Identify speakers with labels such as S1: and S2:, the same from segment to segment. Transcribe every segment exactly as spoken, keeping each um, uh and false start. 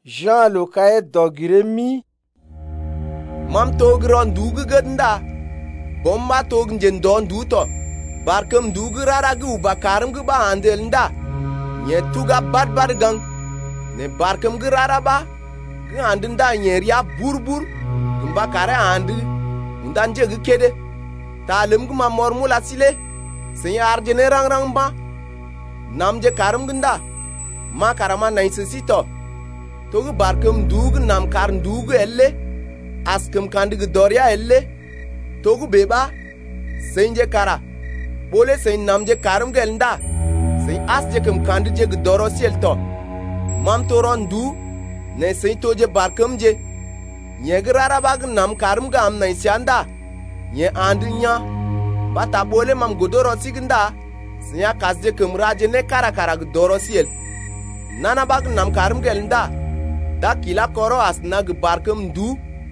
S1: Jean lo kaye dogire mi.
S2: Mam tog ron dugu ganda. Bomba tog njen don duto. Barkem dugu rara gu bakaram gu ba andel nda. Nye tuga bad bad gang. Ne barkem gu rara ba. Gu andinda nyeria burbur. Gumba kare andi. Ndanje gu kede. Talim gu ma mormula sile. Senya arjene rang rang ba. Namje karam gunda. Ma karama naisisito. Togu barkem dugu nam karn dugu elle. Askem kandig doria elle. Togu beba. Senje kara. Bole sen namje karam gelnda. Sen asje kem kandije doro sielto. Mam toron du. Ne sen toje barkem je. Nye grara bag nam karam gam naisianda. Nye andinya. Bata bole mam godoro siginda. Senya kasje kem raje ne kara kara doro siel. Nana bag nam karam gelnda. Da kila koro asna gu barkem du.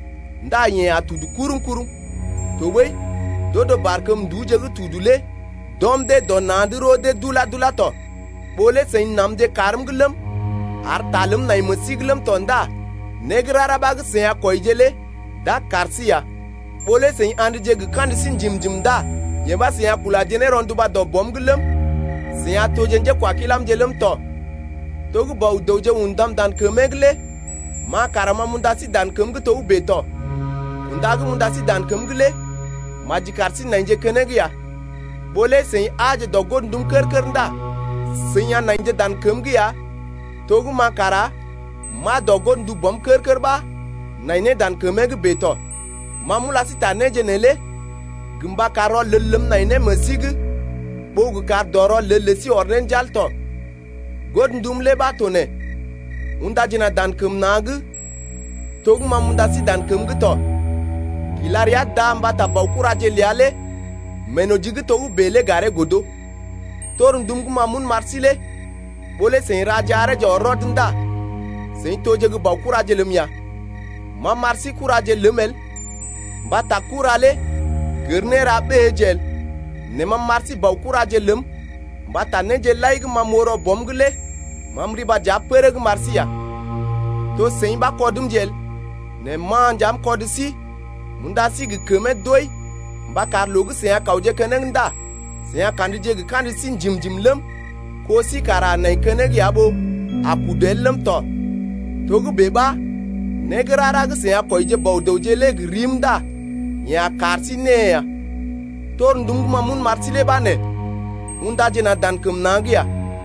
S2: Nda nye atudu kurum kurum. Towe. Dodo barkem du je gu tudule. Dom de donandiro de dula dula to. Bole sen nam de karam gulum. Ar talum na imusigulum tonda. Negrara bag sen koijele. Da karsiya. Bole sen andi je gu kandisin jim jim da. Yeba sen kula jene ronduba do bom gulum. Sen tojenje kwa kilam jelum to. Togu bau doje undam dan kemegle. Ma karama mundasi dan kemgu to beto. Undagu mundasi dan kemgle. Maji karsi nanje kenegya. Bole sen aje dogon dum ker ker nda. Sen ya nanje dan kemgya. Togu ma kara. Ma dogon du bom ker ker ba. Naine dan kemeg beto. Ma mulasi taneje nele. Gumba karo lelum naine mesig. Bogu kar doro lelesi ornen jalto. God ndum le ba tone. Unda jina dan kem nagu. Togu ma mundasi dan kem gito. Kilaria da mbata baukuraje liale. Meno jigi togu bele gare godo. Torun dumgu mamun marsile. Bole sen rajare jo rodinda. Sen toje gu baukuraje lemya. Ma marsi kuraje lemel. Mbata kurale. गर्ने राबे जेल नेमा मार्सी बाउकुरा जेलम बाता ने जेलाइग मामोरो बमगले मामरी बा जापेरग मार्सिया तो सेई बा कोदum जेल ने मान jam kodisi mundasi gu keme doy ba kar logu seya kauje kenenda seya kandije gu kandisin jim jim lem ko si kara nay keneg yabo akudelem to togu beba negrara gu seya koije bawdoje leg rimda ya karsi ne ya tor ndungu mamun marsile bane unda jena dan kum nangia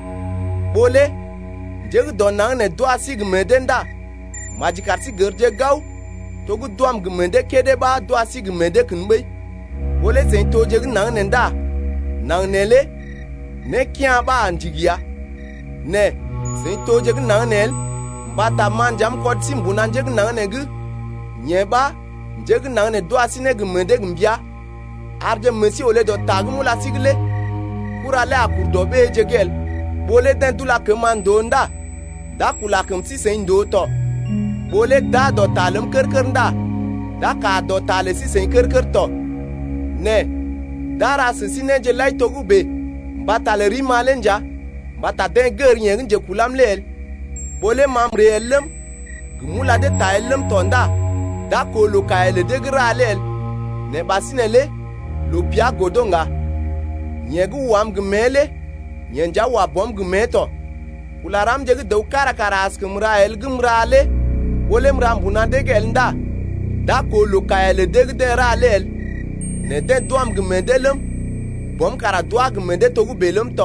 S2: bole jeg don nang ne do asig medenda maji karsi gerje gaw togu doam gmende kede ba do asig mede kunbe bole sen to jeg nang nenda nang nele ne kya ba anjigia ne sen to jeg nang nel bata man jam kod sim bunan jeg nang negu nyeba jeg nang ne do asine gmende gmbia arje mesi ole do tagumu la sigle kurale akurdo be jegel bole den dula kemando nda da kula kem si sen do to bole da do talem ker ker nda da ka do tale si sen ker ker to ne dara si ne je lay togu be batale ri malenja bata den ger yen je kulam lel bole mam reelem gumula de taelem to nda da ko lo kaele de gralel ne basinele lo pia godonga nyegu wam gmele nyenja wa bom gmeto ularam jegu do kara kara askumra el gmrale wolem rambuna de gelnda da ko lo kaele de de ralel ne de doam gmedelem bom kara doa gmede togu belem to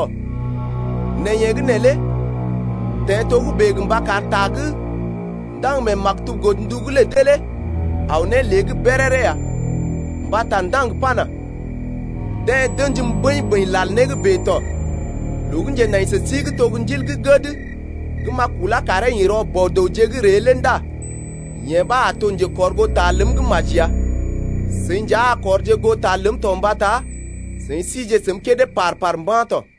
S2: ne yegu nele te togu begum bakar tag ndang me maktub godndugule tele awne leg berere ya bata ndang pana de denjum boy boy lal neg beto lugun je nay se sig to gunjil gu god guma kula kare yiro bodo je gu relenda nye ba atonje korgo talum gu majia sinja korje go talum tombata sin sije semke de par par mbato